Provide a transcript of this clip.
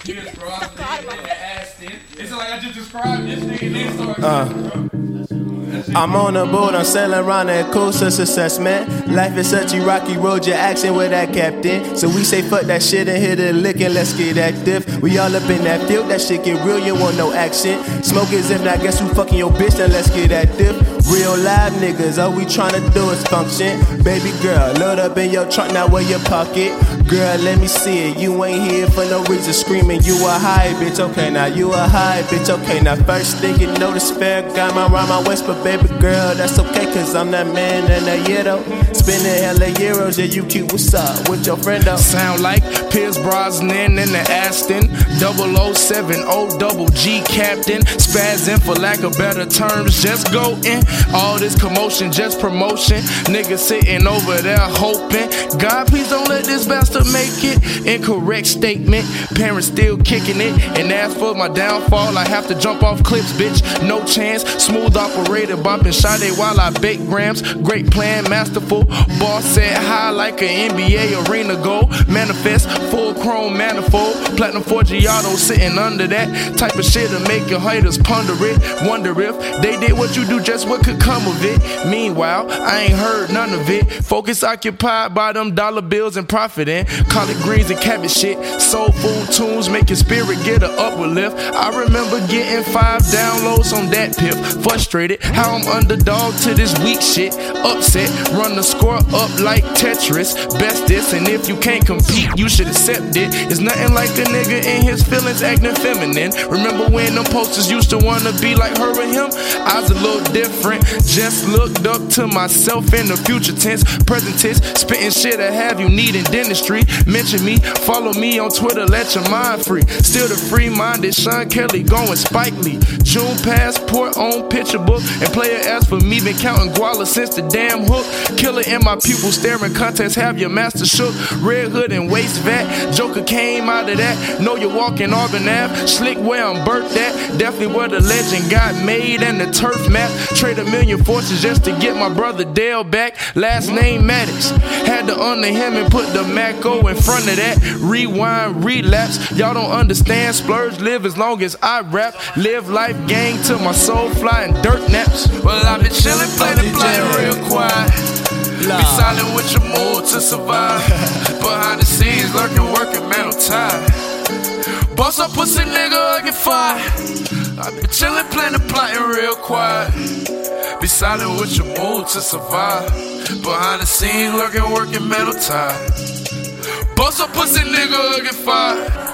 Pierce Brosnan and Ashton. It's like I just described this nigga and then started. I'm on a boat, I'm sailing around that coast of success, man. Life is such a rocky road, you're asking with that captain. So we say fuck that shit and hit a lick and let's get active. We all up in that field, that shit get real, you want no action. Smoke as if not, guess who fucking your bitch, then let's get active. Real live niggas, all we tryna do is function. Baby girl, load up in your trunk, now where your pocket? Girl, let me see it, you ain't here for no reason screaming. You a high bitch, okay, now you a high bitch, okay. Now first thing you know, this fair got my around my waist, but baby girl, that's okay, cause I'm that man and that year though. Spending hella euros, yeah, you cute, what's up with your friend though? Sound like Pierce Brosnan in the Aston 007 O-double-G captain. Spazzing for lack of better terms, just go in. All this commotion, just promotion. Niggas sitting over there hoping God, please don't let this bastard make it. Incorrect statement, parents still kicking it. And as for my downfall, I have to jump off cliffs, bitch, no chance. Smooth operator, bumping Sade while I bake grams. Great plan, masterful. Boss set high like an NBA arena goal. Manifest, full chrome manifold. Platinum Forgiato sitting under that type of shit to make your haters ponder it. Wonder if they did what you do, just what could come of it. Meanwhile, I ain't heard none of it. Focus occupied by them dollar bills and profiting. Collard greens and cabbage shit. Soul food tunes make your spirit get a upward lift. I remember getting 5 downloads on that pip. Frustrated how I'm underdog to this weak shit. Upset, run the score up like Tetris. Best this, and if you can't compete, you should accept it. It's nothing like a nigga in his feelings acting feminine. Remember when them posters used to wanna be like her and him? I was a little different, just looked up to myself in the future tense. Present tense, spitting shit I have you need in dentistry. Mention me, follow me on Twitter, let your mind free. Still the free-minded Sean Kelly going Spike Lee. June passport on picture book, and player asked for me, been counting guala since the damn hook. Killer in my pupil staring contest, have your master shook. Red hood and waist vat, Joker came out of that. Know you walking Auburn Ave, slick where I'm birthed at. Definitely where the legend got made and the turf map. Trade a million forces just to get my brother Dale back. Last name Maddox, had to under him and put the Maco in front of that. Rewind, relapse, y'all don't understand. Splurge, live as long as I rap. Live life gang till my soul flying dirt naps. Well, I've been chillin', playing real quiet. Be silent with your mood to survive. Behind the scenes, lurking, working, man, I'm tired. Boss up, pussy nigga, I get fired. I been chillin', plotting real quiet. Be silent with your mood to survive. Behind the scenes, lurking, working, man, I'm tired. Boss up, pussy nigga, I get fired.